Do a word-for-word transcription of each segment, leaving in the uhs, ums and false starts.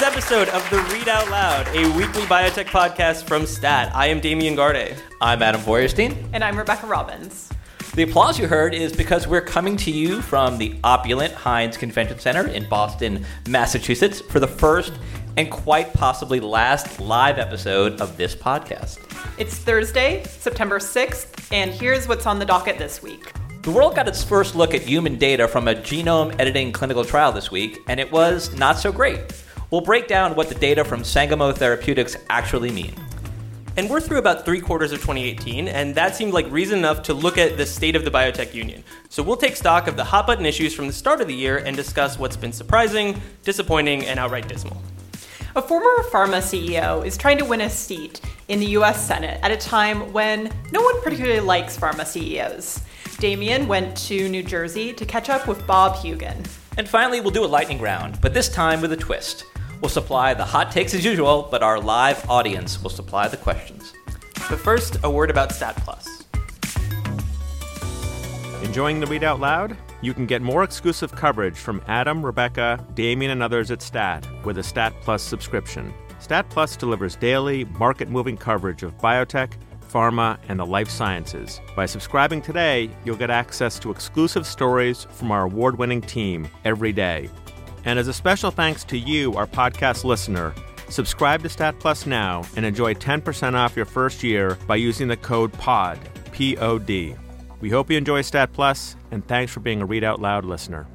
episode of The Read Out Loud, a weekly biotech podcast from Stat. I am Damian Garde. I'm Adam Feuerstein. And I'm Rebecca Robbins. The applause you heard is because we're coming to you from the opulent Heinz Convention Center in Boston, Massachusetts, for the first and quite possibly last live episode of this podcast. It's Thursday, September sixth, and here's what's on the docket this week. The world got its first look at human data from a genome editing clinical trial this week, and it was not so great. We'll break down what the data from Sangamo Therapeutics actually mean. And we're through about three quarters of twenty eighteen, and that seemed like reason enough to look at the state of the biotech union. So we'll take stock of the hot button issues from the start of the year and discuss what's been surprising, disappointing, and outright dismal. A former pharma C E O is trying to win a seat in the U S Senate at a time when no one particularly likes pharma C E Os. Damian went to New Jersey to catch up with Bob Hugan. And finally, we'll do a lightning round, but this time with a twist. We'll supply the hot takes as usual, but our live audience will supply the questions. But first, a word about Stat Plus. Enjoying the Read Out Loud? You can get more exclusive coverage from Adam, Rebecca, Damian, and others at Stat with a Stat Plus subscription. Stat Plus delivers daily, market-moving coverage of biotech, pharma, and the life sciences. By subscribing today, you'll get access to exclusive stories from our award-winning team every day. And as a special thanks to you, our podcast listener, subscribe to Stat Plus now and enjoy ten percent off your first year by using the code POD, P O D. We hope you enjoy Stat Plus, and thanks for being a Read Out Loud listener.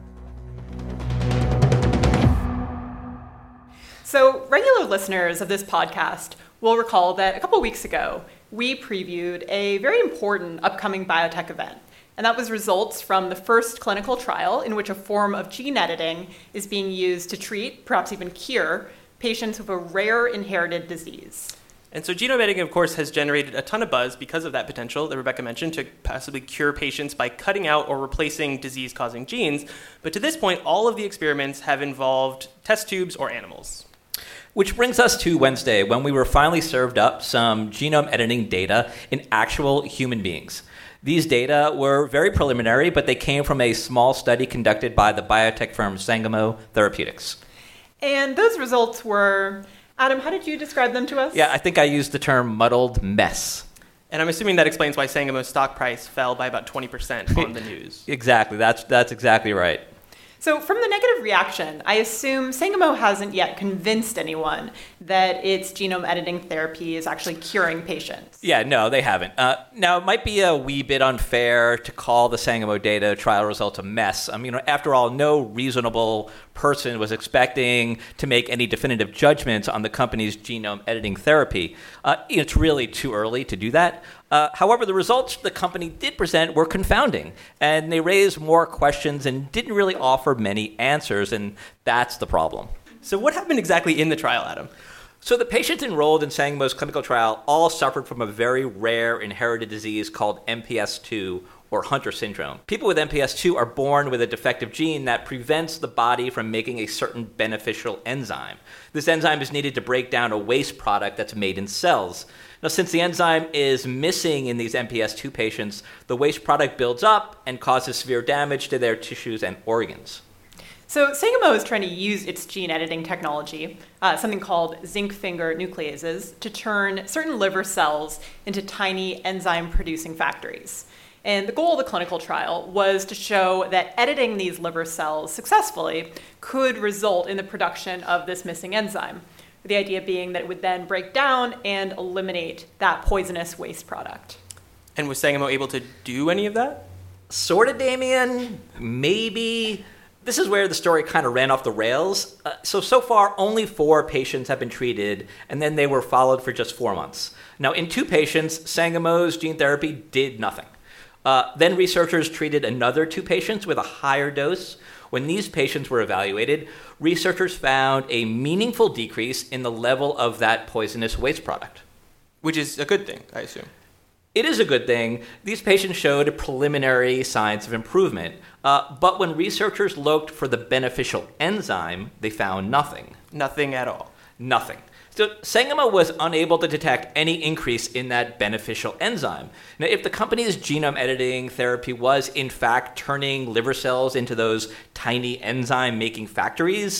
So, regular listeners of this podcast will recall that a couple weeks ago, we previewed a very important upcoming biotech event. And that was results from the first clinical trial in which a form of gene editing is being used to treat, perhaps even cure, patients with a rare inherited disease. And so genome editing, of course, has generated a ton of buzz because of that potential that Rebecca mentioned to possibly cure patients by cutting out or replacing disease-causing genes. But to this point, all of the experiments have involved test tubes or animals. Which brings us to Wednesday, when we were finally served up some genome editing data in actual human beings. These data were very preliminary, but they came from a small study conducted by the biotech firm Sangamo Therapeutics. And those results were, Adam, how did you describe them to us? Yeah, I think I used the term muddled mess. And I'm assuming that explains why Sangamo's stock price fell by about twenty percent on the news. Exactly, that's that's exactly right. So from the negative reaction, I assume Sangamo hasn't yet convinced anyone that its genome editing therapy is actually curing patients. Yeah, no, they haven't. Uh, now, it might be a wee bit unfair to call the Sangamo data trial results a mess. I mean, after all, no reasonable person was expecting to make any definitive judgments on the company's genome editing therapy. Uh, it's really too early to do that. Uh, however, the results the company did present were confounding, and they raised more questions and didn't really offer many answers, and that's the problem. So what happened exactly in the trial, Adam? So the patients enrolled in Sangamo's clinical trial all suffered from a very rare inherited disease called M P S two, or Hunter syndrome. People with M P S two are born with a defective gene that prevents the body from making a certain beneficial enzyme. This enzyme is needed to break down a waste product that's made in cells. Now, since the enzyme is missing in these M P S two patients, the waste product builds up and causes severe damage to their tissues and organs. So Sangamo is trying to use its gene editing technology, uh, something called zinc finger nucleases, to turn certain liver cells into tiny enzyme-producing factories. And the goal of the clinical trial was to show that editing these liver cells successfully could result in the production of this missing enzyme. The idea being that it would then break down and eliminate that poisonous waste product. And was Sangamo able to do any of that? Sort of, Damian. Maybe. This is where the story kind of ran off the rails. Uh, so, so far, only four patients have been treated, and then they were followed for just four months. Now, in two patients, Sangamo's gene therapy did nothing. Uh, then researchers treated another two patients with a higher dose. When these patients were evaluated, researchers found a meaningful decrease in the level of that poisonous waste product. Which is a good thing, I assume. It is a good thing. These patients showed preliminary signs of improvement. Uh, but when researchers looked for the beneficial enzyme, they found nothing. Nothing at all. Nothing. So Sangamo was unable to detect any increase in that beneficial enzyme. Now, if the company's genome editing therapy was, in fact, turning liver cells into those tiny enzyme-making factories,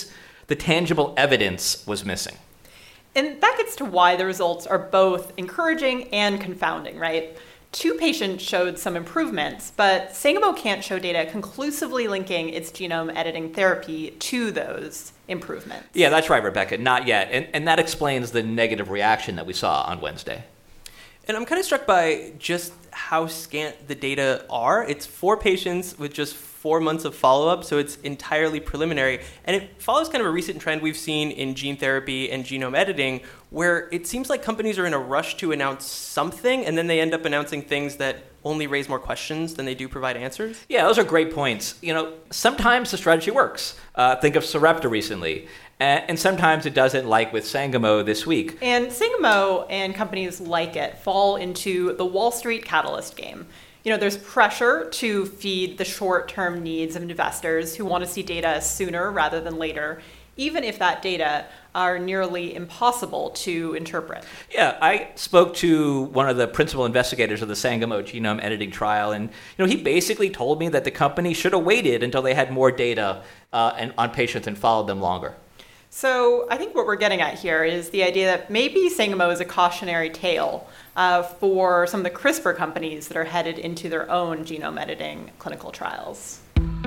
the tangible evidence was missing. And that gets to why the results are both encouraging and confounding, right? Two patients showed some improvements, but Sangamo can't show data conclusively linking its genome editing therapy to those improvements. Yeah, that's right, Rebecca. Not yet. And, and that explains the negative reaction that we saw on Wednesday. And I'm kind of struck by just how scant the data are. It's four patients with just four months of follow-up, so it's entirely preliminary. And it follows kind of a recent trend we've seen in gene therapy and genome editing, where it seems like companies are in a rush to announce something, and then they end up announcing things that only raise more questions than they do provide answers. Yeah, those are great points. You know, sometimes the strategy works. Uh, think of Sarepta recently. And sometimes it doesn't, like with Sangamo this week. And Sangamo and companies like it fall into the Wall Street catalyst game. You know, there's pressure to feed the short-term needs of investors who want to see data sooner rather than later, even if that data are nearly impossible to interpret. Yeah, I spoke to one of the principal investigators of the Sangamo genome editing trial, and you know, he basically told me that the company should have waited until they had more data uh, and on patients and followed them longer. So I think what we're getting at here is the idea that maybe Sangamo is a cautionary tale uh, for some of the CRISPR companies that are headed into their own genome editing clinical trials.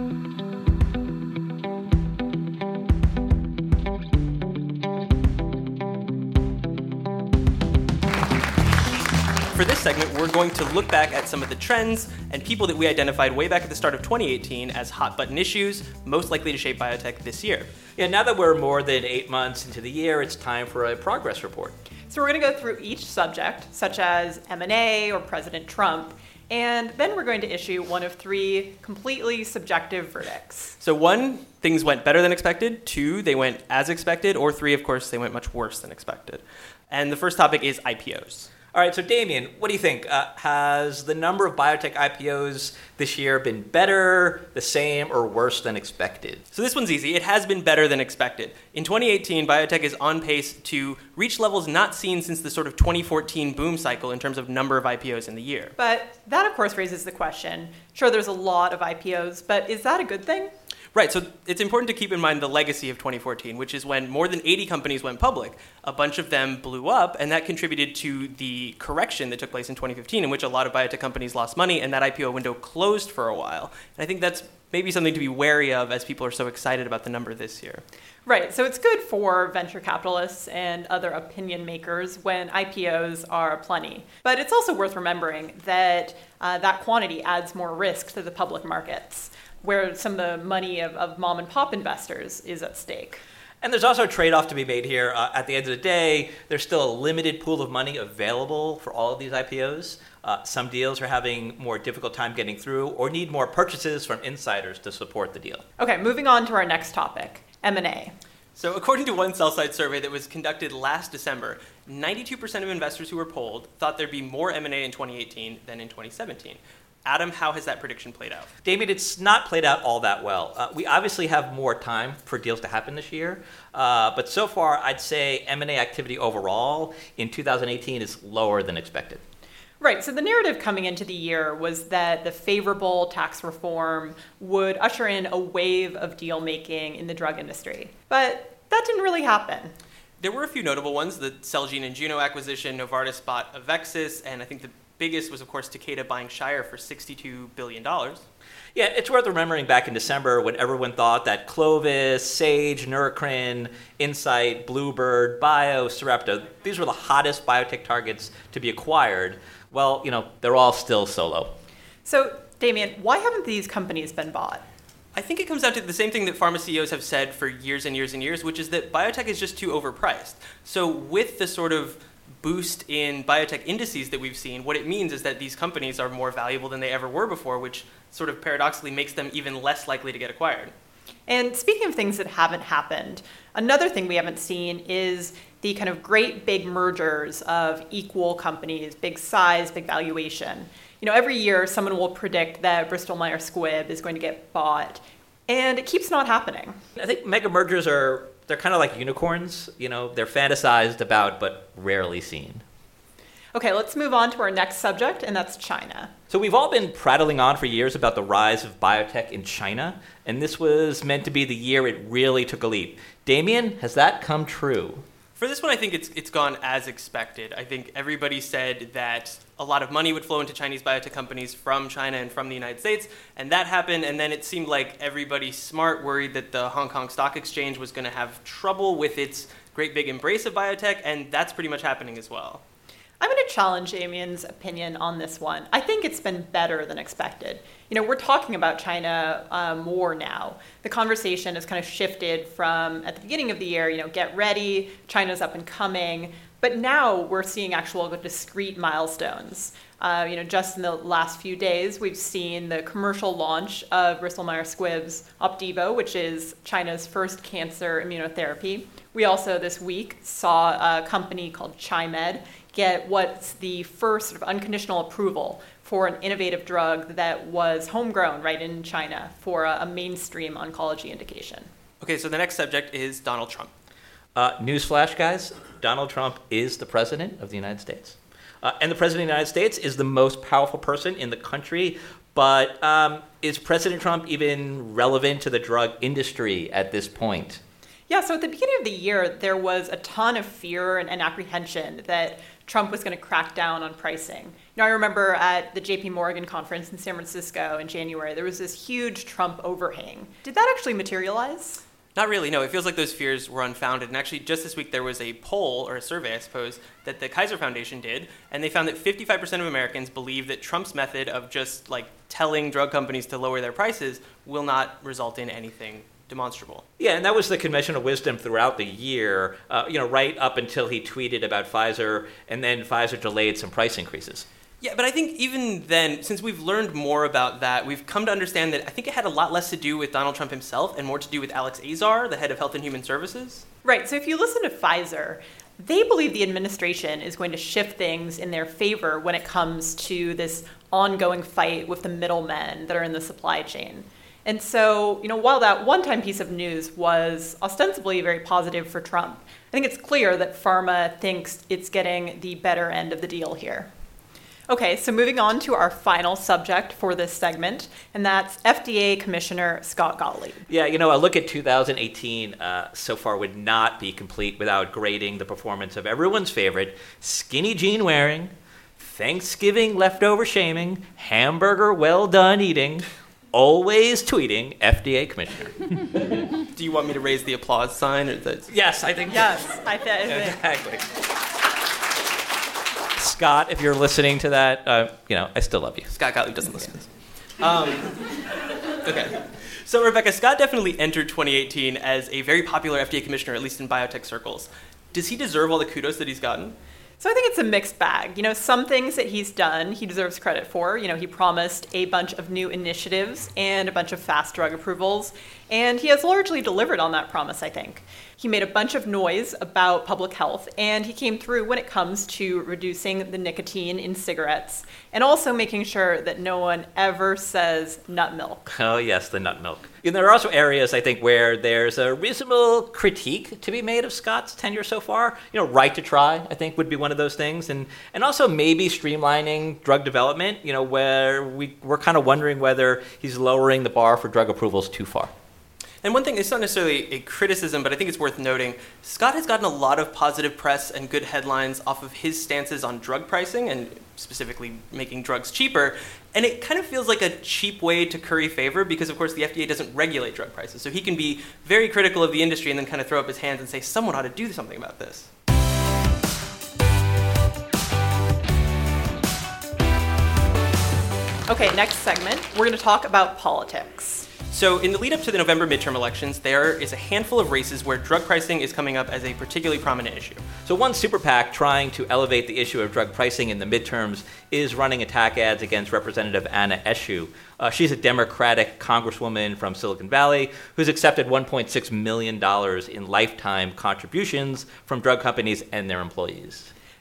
For this segment, we're going to look back at some of the trends and people that we identified way back at the start of twenty eighteen as hot-button issues, most likely to shape biotech this year. Yeah, now that we're more than eight months into the year, it's time for a progress report. So we're going to go through each subject, such as M and A or President Trump, and then we're going to issue one of three completely subjective verdicts. So one, things went better than expected. Two, they went as expected. Or three, of course, they went much worse than expected. And the first topic is I P Os. All right, so Damien, what do you think? Uh, has the number of biotech I P Os this year been better, the same, or worse than expected? So this one's easy. It has been better than expected. In twenty eighteen, biotech is on pace to reach levels not seen since the sort of twenty fourteen boom cycle in terms of number of I P Os in the year. But that, of course, raises the question. Sure, there's a lot of I P Os, but is that a good thing? Right, so it's important to keep in mind the legacy of twenty fourteen, which is when more than eighty companies went public. A bunch of them blew up, and that contributed to the correction that took place in twenty fifteen, in which a lot of biotech companies lost money, and that I P O window closed for a while. And I think that's maybe something to be wary of as people are so excited about the number this year. Right, so it's good for venture capitalists and other opinion makers when I P Os are plenty. But it's also worth remembering that uh, that quantity adds more risk to the public markets, where some of the money of, of mom and pop investors is at stake. And there's also a trade-off to be made here. Uh, at the end of the day, there's still a limited pool of money available for all of these I P Os. Uh, some deals are having more difficult time getting through or need more purchases from insiders to support the deal. Okay, moving on to our next topic, M and A. So according to one sell-side survey that was conducted last December, ninety-two percent of investors who were polled thought there'd be more M and A in twenty eighteen than in twenty seventeen. Adam, how has that prediction played out? Damien, it's not played out all that well. Uh, we obviously have more time for deals to happen this year, uh, but so far I'd say M and A activity overall in two thousand eighteen is lower than expected. Right, so the narrative coming into the year was that the favorable tax reform would usher in a wave of deal making in the drug industry. But that didn't really happen. There were a few notable ones. The Celgene and Juno acquisition, Novartis bought Avexis, and I think the biggest was, of course, Takeda buying Shire for sixty-two billion dollars. Yeah, it's worth remembering back in December when everyone thought that Clovis, Sage, Neurocrine, Incyte, Bluebird, Bio, Sarepta, these were the hottest biotech targets to be acquired. Well, you know, they're all still solo. So, Damien, why haven't these companies been bought? I think it comes down to the same thing that pharma C E Os have said for years and years and years, which is that biotech is just too overpriced. So with the sort of boost in biotech indices that we've seen, what it means is that these companies are more valuable than they ever were before, which sort of paradoxically makes them even less likely to get acquired. And speaking of things that haven't happened, another thing we haven't seen is the kind of great big mergers of equal companies, big size, big valuation. You know, every year someone will predict that Bristol Myers Squibb is going to get bought, and it keeps not happening. I think mega mergers are, they're kind of like unicorns. You know, they're fantasized about but rarely seen. Okay, let's move on to our next subject, and that's China. So we've all been prattling on for years about the rise of biotech in China, and this was meant to be the year it really took a leap. Damien, has that come true? For this one, I think it's it's gone as expected. I think everybody said that a lot of money would flow into Chinese biotech companies from China and from the United States, and that happened, and then it seemed like everybody smart worried that the Hong Kong Stock Exchange was going to have trouble with its great big embrace of biotech, and that's pretty much happening as well. I'm going to challenge Damien's opinion on this one. I think it's been better than expected. You know, we're talking about China uh, more now. The conversation has kind of shifted from, at the beginning of the year, you know, get ready, China's up and coming. But now we're seeing actual discrete milestones. Uh, you know, just in the last few days, we've seen the commercial launch of Bristol Myers Squibb's Opdivo, which is China's first cancer immunotherapy. We also this week saw a company called Chi-Med get what's the first sort of unconditional approval for an innovative drug that was homegrown right in China for a, a mainstream oncology indication. Okay, so the next subject is Donald Trump. Uh, newsflash, guys. Donald Trump is the president of the United States. Uh, and the president of the United States is the most powerful person in the country. But um, is President Trump even relevant to the drug industry at this point? Yeah, so at the beginning of the year, there was a ton of fear and, and apprehension that Trump was going to crack down on pricing. You know, I remember at the J P Morgan conference in San Francisco in January, there was this huge Trump overhang. Did that actually materialize? Not really, no. It feels like those fears were unfounded. And actually, just this week, there was a poll, or a survey, I suppose, that the Kaiser Foundation did, and they found that fifty-five percent of Americans believe that Trump's method of just, like, telling drug companies to lower their prices will not result in anything demonstrable. Yeah, and that was the conventional wisdom throughout the year, uh, you know, right up until he tweeted about Pfizer, and then Pfizer delayed some price increases. Yeah, but I think even then, since we've learned more about that, we've come to understand that I think it had a lot less to do with Donald Trump himself and more to do with Alex Azar, the head of Health and Human Services. Right, so if you listen to Pfizer, they believe the administration is going to shift things in their favor when it comes to this ongoing fight with the middlemen that are in the supply chain. And so, you know, while that one-time piece of news was ostensibly very positive for Trump, I think it's clear that pharma thinks it's getting the better end of the deal here. Okay, so moving on to our final subject for this segment, and that's F D A Commissioner Scott Gottlieb. Yeah, you know, a look at two thousand eighteen uh, so far would not be complete without grading the performance of everyone's favorite skinny jean wearing, Thanksgiving leftover shaming, hamburger well done eating, always tweeting F D A Commissioner. Do you want me to raise the applause sign? Or the... Yes, I think Yes, I think. exactly. Scott, if you're listening to that, uh, you know, I still love you. Scott Gottlieb doesn't listen to this. Um, okay. So, Rebecca, Scott definitely entered twenty eighteen as a very popular F D A commissioner, at least in biotech circles. Does he deserve all the kudos that he's gotten? So I think it's a mixed bag. You know, some things that he's done, he deserves credit for. You know, he promised a bunch of new initiatives and a bunch of fast drug approvals, and he has largely delivered on that promise, I think. He made a bunch of noise about public health, and he came through when it comes to reducing the nicotine in cigarettes, and also making sure that no one ever says nut milk. Oh, yes, the nut milk. And there are also areas, I think, where there's a reasonable critique to be made of Scott's tenure so far. You know, right to try, I think, would be one of those things. And and also maybe streamlining drug development, you know, where we, we're kind of wondering whether he's lowering the bar for drug approvals too far. And one thing, it's not necessarily a criticism, but I think it's worth noting, Scott has gotten a lot of positive press and good headlines off of his stances on drug pricing and specifically making drugs cheaper. And it kind of feels like a cheap way to curry favor because, of course, the F D A doesn't regulate drug prices. So he can be very critical of the industry and then kind of throw up his hands and say, someone ought to do something about this. Okay, next segment, we're going to talk about politics. So in the lead up to the November midterm elections, there is a handful of races where drug pricing is coming up as a particularly prominent issue. So one super PAC trying to elevate the issue of drug pricing in the midterms is running attack ads against Representative Anna Eshoo. Uh, she's a Democratic congresswoman from Silicon Valley who's accepted one point six million dollars in lifetime contributions from drug companies and their employees.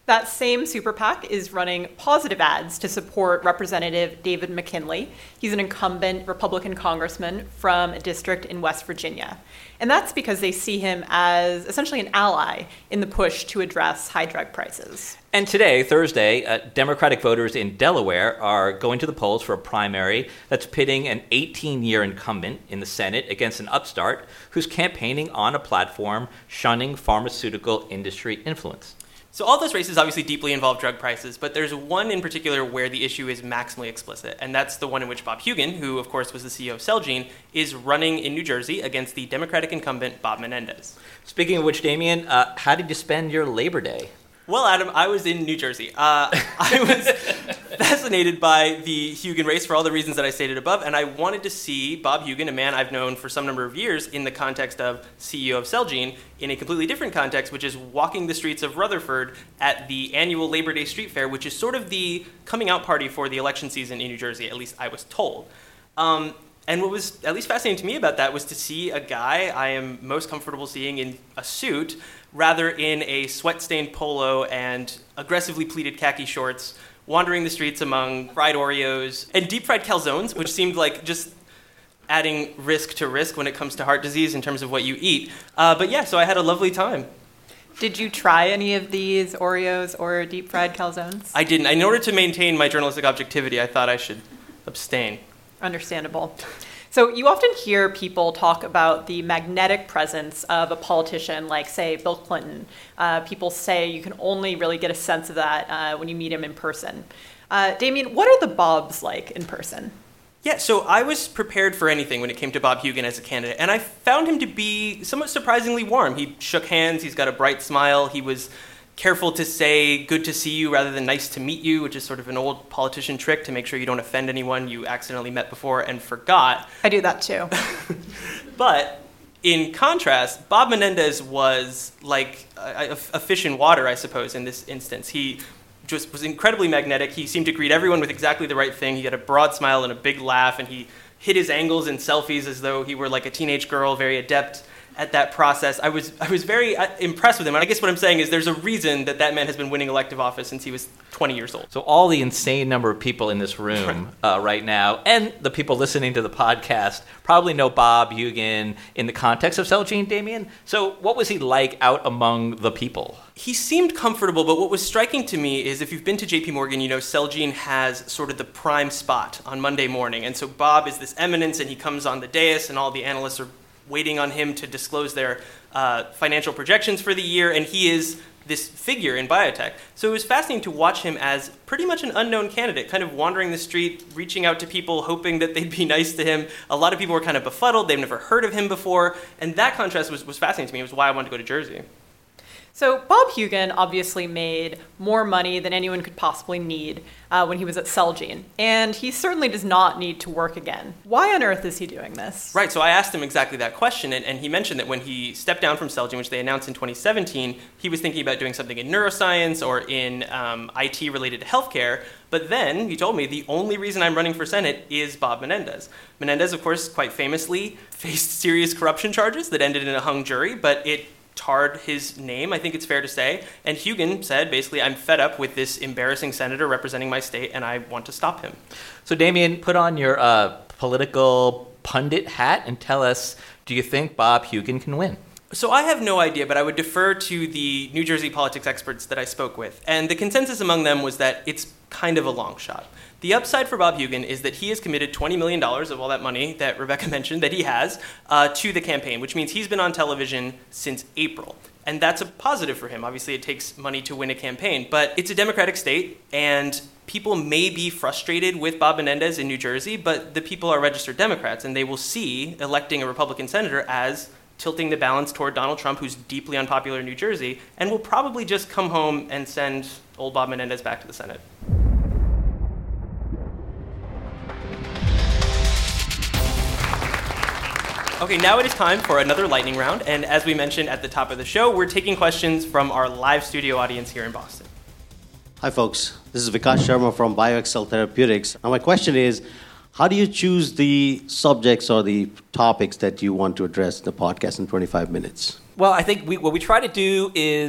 That same super PAC is running positive ads to support Representative David McKinley. He's an incumbent Republican congressman from a district in West Virginia. And that's because they see him as essentially an ally in the push to address high drug prices. And today, Thursday, uh, Democratic voters in Delaware are going to the polls for a primary that's pitting an eighteen-year incumbent in the Senate against an upstart who's campaigning on a platform shunning pharmaceutical industry influence. So all those races obviously deeply involve drug prices, but there's one in particular where the issue is maximally explicit, and that's the one in which Bob Hugin, who of course was the C E O of Celgene, is running in New Jersey against the Democratic incumbent Bob Menendez. Speaking of which, Damien, uh, how did you spend your Labor Day? Well, Adam, I was in New Jersey. Uh, I was fascinated by the Hugin race for all the reasons that I stated above, and I wanted to see Bob Hugin, a man I've known for some number of years, in the context of C E O of Celgene, in a completely different context, which is walking the streets of Rutherford at the annual Labor Day Street Fair, which is sort of the coming out party for the election season in New Jersey, at least I was told. Um, and what was at least fascinating to me about that was to see a guy I am most comfortable seeing in a suit rather in a sweat-stained polo and aggressively pleated khaki shorts, wandering the streets among fried Oreos and deep-fried calzones, which seemed like just adding risk to risk when it comes to heart disease in terms of what you eat. Uh, but yeah, so I had a lovely time. Did you try any of these Oreos or deep-fried calzones? I didn't. In order to maintain my journalistic objectivity, I thought I should abstain. Understandable. So you often hear people talk about the magnetic presence of a politician like, say, Bill Clinton. Uh, people say you can only really get a sense of that uh, when you meet him in person. Uh, Damien, what are the Bobs like in person? Yeah, so I was prepared for anything when it came to Bob Hugin as a candidate, and I found him to be somewhat surprisingly warm. He shook hands, he's got a bright smile, he was careful to say good to see you rather than nice to meet you, which is sort of an old politician trick to make sure you don't offend anyone you accidentally met before and forgot. I do that too. But in contrast, Bob Menendez was like a, a, a fish in water, I suppose, in this instance. He just was incredibly magnetic. He seemed to greet everyone with exactly the right thing. He had a broad smile and a big laugh, and he hit his angles in selfies as though he were like a teenage girl, very adept at that process. I was I was very impressed with him. And I guess what I'm saying is there's a reason that that man has been winning elective office since he was twenty years old. So all the insane number of people in this room uh, right now, and the people listening to the podcast, probably know Bob Hugin in the context of Celgene, Damien. So what was he like out among the people? He seemed comfortable, but what was striking to me is if you've been to J P Morgan, you know Celgene has sort of the prime spot on Monday morning. And so Bob is this eminence, and he comes on the dais, and all the analysts are waiting on him to disclose their uh, financial projections for the year, and he is this figure in biotech. So it was fascinating to watch him as pretty much an unknown candidate, kind of wandering the street, reaching out to people, hoping that they'd be nice to him. A lot of people were kind of befuddled. They've never heard of him before, and that contrast was, was fascinating to me. It was why I wanted to go to Jersey. So Bob Hugin obviously made more money than anyone could possibly need uh, when he was at Celgene, and he certainly does not need to work again. Why on earth is he doing this? Right, so I asked him exactly that question, and, and he mentioned that when he stepped down from Celgene, which they announced in twenty seventeen, he was thinking about doing something in neuroscience or in um, I T related to healthcare. But then he told me the only reason I'm running for Senate is Bob Menendez. Menendez, of course, quite famously faced serious corruption charges that ended in a hung jury, but it tarred his name, I think it's fair to say. And Hugin said, basically, I'm fed up with this embarrassing senator representing my state, and I want to stop him. So, Damien, put on your uh, political pundit hat and tell us, do you think Bob Hugin can win? So I have no idea, but I would defer to the New Jersey politics experts that I spoke with. And the consensus among them was that it's kind of a long shot. The upside for Bob Hugin is that he has committed twenty million dollars of all that money that Rebecca mentioned that he has uh, to the campaign, which means he's been on television since April. And that's a positive for him. Obviously, it takes money to win a campaign, but it's a Democratic state, and people may be frustrated with Bob Menendez in New Jersey, but the people are registered Democrats, and they will see electing a Republican senator as tilting the balance toward Donald Trump, who's deeply unpopular in New Jersey, and will probably just come home and send old Bob Menendez back to the Senate. Okay, now it is time for another lightning round, and as we mentioned at the top of the show, we're taking questions from our live studio audience here in Boston. Hi, folks. This is Vikas Sharma from BioXcel Therapeutics. Now, my question is, how do you choose the subjects or the topics that you want to address in the podcast in twenty-five minutes? Well, I think we, what we try to do is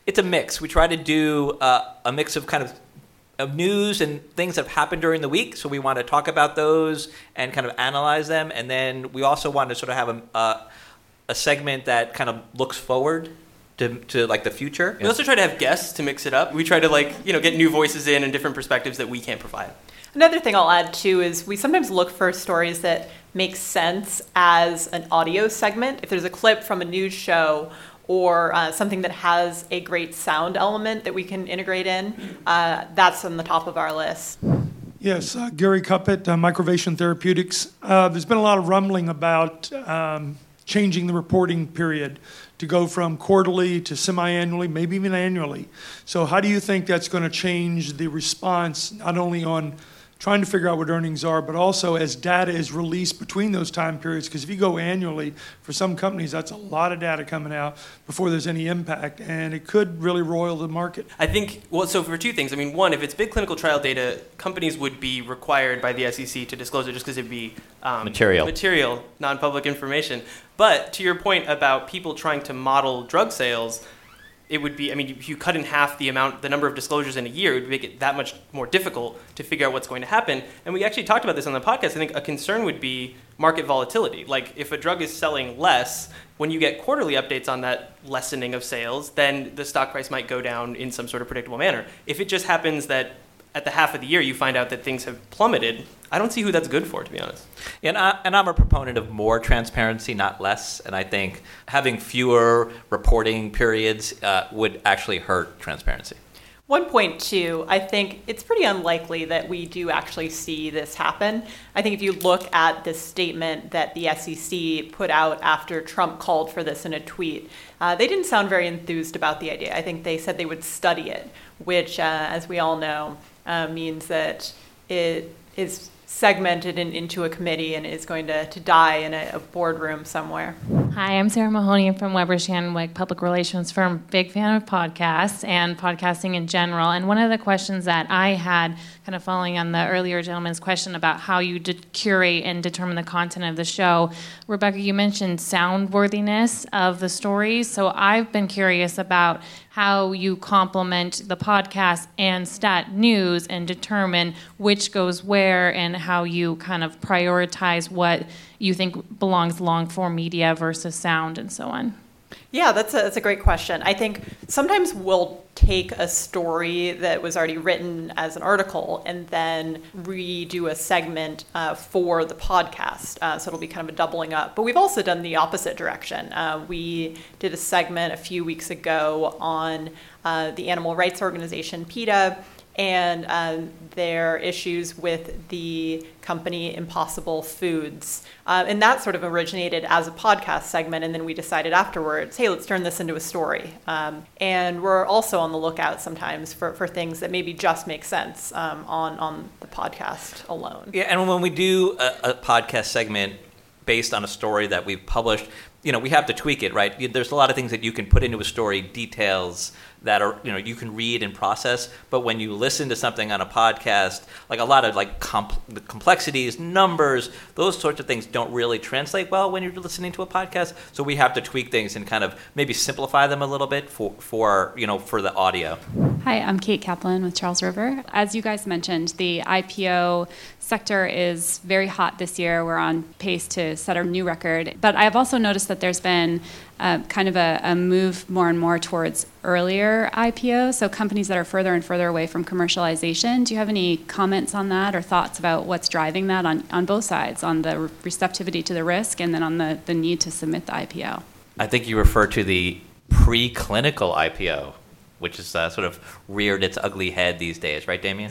It's a mix. We try to do uh, a mix of kind of of news and things that have happened during the week. So we want to talk about those and kind of analyze them. And then we also want to sort of have a, uh, a segment that kind of looks forward to, to like the future. We also try to have guests to mix it up. We try to like, you know, get new voices in and different perspectives that we can't provide. Another thing I'll add too is we sometimes look for stories that make sense as an audio segment. If there's a clip from a news show or uh, something that has a great sound element that we can integrate in, uh, that's on the top of our list. Yes, uh, Gary Cuppett, uh, Microvation Therapeutics. Uh, there's been a lot of rumbling about um, changing the reporting period to go from quarterly to semi-annually, maybe even annually. So how do you think that's going to change the response, not only on trying to figure out what earnings are, but also as data is released between those time periods? Because if you go annually, for some companies, that's a lot of data coming out before there's any impact, and it could really roil the market. I think, well, so for two things. I mean, one, if it's big clinical trial data, companies would be required by the S E C to disclose it just because it'd be um, material, material, non-public information. But to your point about people trying to model drug sales, it would be, I mean, if you cut in half the amount, the number of disclosures in a year, it would make it that much more difficult to figure out what's going to happen. And we actually talked about this on the podcast. I think a concern would be market volatility. Like if a drug is selling less, when you get quarterly updates on that lessening of sales, then the stock price might go down in some sort of predictable manner. If it just happens that at the half of the year you find out that things have plummeted, I don't see who that's good for, to be honest. And, I, and I'm a proponent of more transparency, not less. And I think having fewer reporting periods uh, would actually hurt transparency. One point, too, I think it's pretty unlikely that we do actually see this happen. I think if you look at this statement that the S E C put out after Trump called for this in a tweet, uh, they didn't sound very enthused about the idea. I think they said they would study it, which, uh, as we all know, uh, means that it is segmented in, into a committee and is going to, to die in a, a boardroom somewhere. Hi, I'm Sarah Mahoney from Weber Shandwick, public relations firm. Big fan of podcasts and podcasting in general. And one of the questions that I had, kind of following on the earlier gentleman's question about how you de- curate and determine the content of the show, Rebecca, you mentioned soundworthiness of the stories. So I've been curious about how you complement the podcast and stat news and determine which goes where and how you kind of prioritize what you think belongs long form media versus sound and so on. Yeah, that's a, that's a great question. I think sometimes we'll take a story that was already written as an article and then redo a segment uh, for the podcast. Uh, so it'll be kind of a doubling up. But we've also done the opposite direction. Uh, we did a segment a few weeks ago on uh, the animal rights organization PETA and um, their issues with the company Impossible Foods. Uh, and that sort of originated as a podcast segment, and then we decided afterwards, hey, let's turn this into a story. Um, and we're also on the lookout sometimes for, for things that maybe just make sense um, on, on the podcast alone. Yeah, and when we do a, a podcast segment based on a story that we've published, you know, we have to tweak it, right? There's a lot of things that you can put into a story, details that are, you know, you can read and process. But when you listen to something on a podcast, like a lot of like comp- the complexities, numbers, those sorts of things don't really translate well when you're listening to a podcast. So we have to tweak things and kind of maybe simplify them a little bit for, for you know, for the audio. Hi, I'm Kate Kaplan with Charles River. As you guys mentioned, the I P O sector is very hot this year. We're on pace to set a new record. But I've also noticed that there's been uh, kind of a, a move more and more towards earlier I P Os, so companies that are further and further away from commercialization. Do you have any comments on that or thoughts about what's driving that on, on both sides, on the receptivity to the risk and then on the, the need to submit the I P O? I think you refer to the preclinical I P O, which is uh, sort of reared its ugly head these days, right, Damien?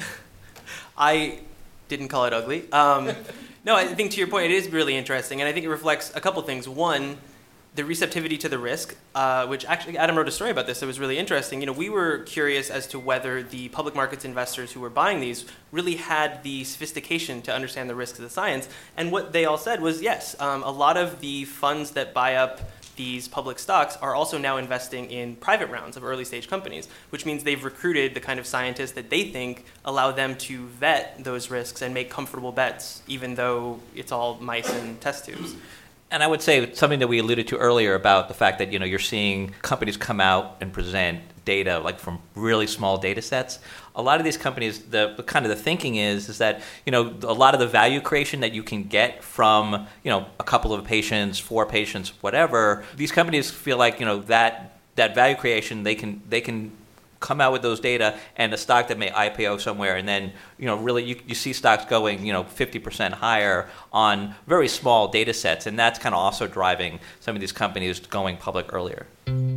I didn't call it ugly. Um, no, I think to your point, it is really interesting, and I think it reflects a couple things. One, the receptivity to the risk, uh, which actually Adam wrote a story about this that was really interesting. You know, we were curious as to whether the public markets investors who were buying these really had the sophistication to understand the risks of the science, and what they all said was yes. Um, a lot of the funds that buy up these public stocks are also now investing in private rounds of early stage companies, which means they've recruited the kind of scientists that they think allow them to vet those risks and make comfortable bets, even though it's all mice and test tubes. And I would say something that we alluded to earlier about the fact that, you know, you're seeing companies come out and present data like from really small data sets. A lot of these companies, the, the kind of the thinking is is that, you know, a lot of the value creation that you can get from, you know, a couple of patients, four patients, whatever, these companies feel like, you know, that that value creation, they can they can come out with those data, and a stock that may I P O somewhere, and then, you know, really you, you see stocks going, you know, fifty percent higher on very small data sets, and that's kind of also driving some of these companies going public earlier.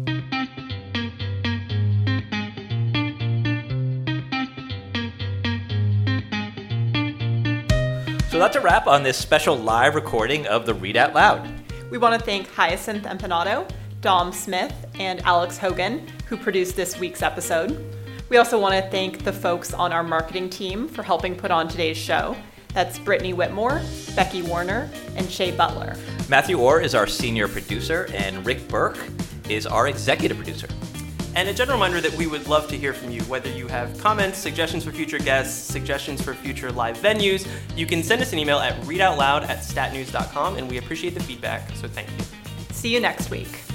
So that's a wrap on this special live recording of the Read Out Loud. We want to thank Hyacinth Empanato, Dom Smith, and Alex Hogan, who produced this week's episode. We also want to thank the folks on our marketing team for helping put on today's show. That's Brittany Whitmore, Becky Warner, and Shay Butler. Matthew Orr is our senior producer, and Rick Burke is our executive producer. And a general reminder that we would love to hear from you, whether you have comments, suggestions for future guests, suggestions for future live venues. You can send us an email at readoutloud at statnews dot com, and we appreciate the feedback, so thank you. See you next week.